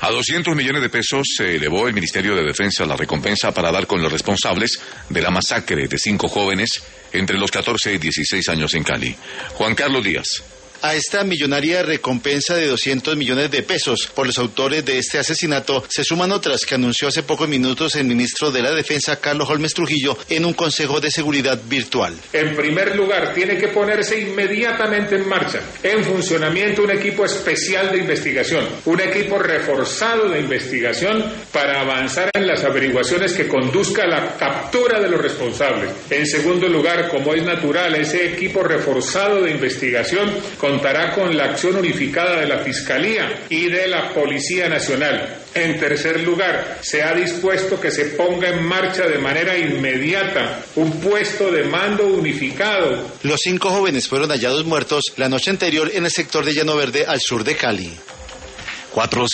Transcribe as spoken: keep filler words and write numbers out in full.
A doscientos millones de pesos se elevó el Ministerio de Defensa la recompensa para dar con los responsables de la masacre de cinco jóvenes entre los catorce y dieciséis años en Cali. Juan Carlos Díaz. A esta millonaria recompensa de doscientos millones de pesos por los autores de este asesinato se suman otras que anunció hace pocos minutos el ministro de la Defensa, Carlos Holmes Trujillo, en un consejo de seguridad virtual. En primer lugar, tiene que ponerse inmediatamente en marcha, en funcionamiento, un equipo especial de investigación, un equipo reforzado de investigación para avanzar en las averiguaciones que conduzca a la captura de los responsables. En segundo lugar, como es natural, ese equipo reforzado de investigación contará con la acción unificada de la Fiscalía y de la Policía Nacional. En tercer lugar, se ha dispuesto que se ponga en marcha de manera inmediata un puesto de mando unificado. Los cinco jóvenes fueron hallados muertos la noche anterior en el sector de Llano Verde, al sur de Cali. Cuatro